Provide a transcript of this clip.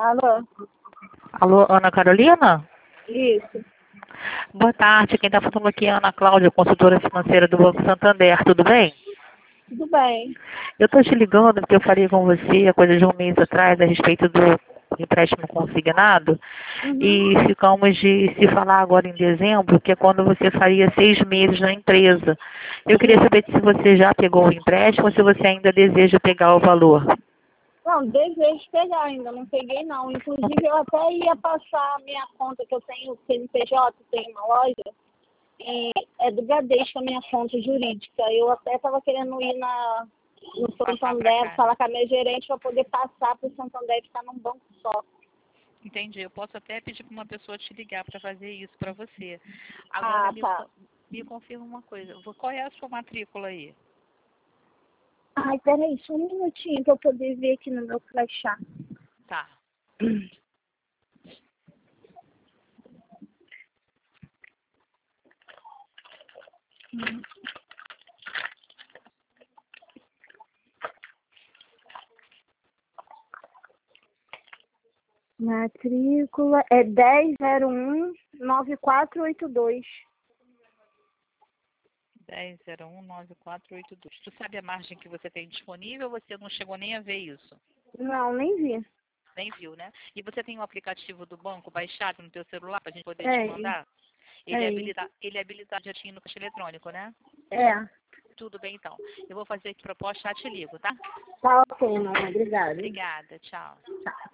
Alô? Alô, Ana Carolina? Isso. Boa tarde, quem está falando aqui é a Ana Cláudia, consultora financeira do Banco Santander, tudo bem? Tudo bem. Eu estou te ligando porque eu falei com você há coisa de um mês atrás a respeito do empréstimo consignado e Uhum. ficamos de se falar agora em dezembro, que é quando você faria 6 meses na empresa. Eu queria Sim. saber se você já pegou o empréstimo ou se você ainda deseja pegar o valor. Não, desejo pegar ainda, não peguei não. Inclusive eu até ia passar a minha conta que eu tenho, CNPJ, tenho uma loja, e é do Bradesco a minha conta jurídica. Eu até estava querendo ir no Passar pra Santander, cá, né? falar com a minha gerente para poder passar para o Santander e ficar num banco só. Entendi. Eu posso até pedir para uma pessoa te ligar para fazer isso para você. Agora Ah, tá. me confirma uma coisa. Qual é a sua matrícula aí? Ai, peraí, só um minutinho para eu poder ver aqui no meu crachá. Tá. Matrícula é 1001-9482. 10019482. Tu sabe a margem que você tem disponível ou você não chegou nem a ver isso? Não, nem vi. Nem viu, né? E você tem o aplicativo do banco baixado no teu celular para a gente poder te É, mandar? é, Ele é habilitado já tinha no caixa eletrônico, né? é. Tudo bem, então. Eu vou fazer aqui proposta, já te ligo, tá? Tá ok, mamãe. Obrigada. Obrigada, tchau.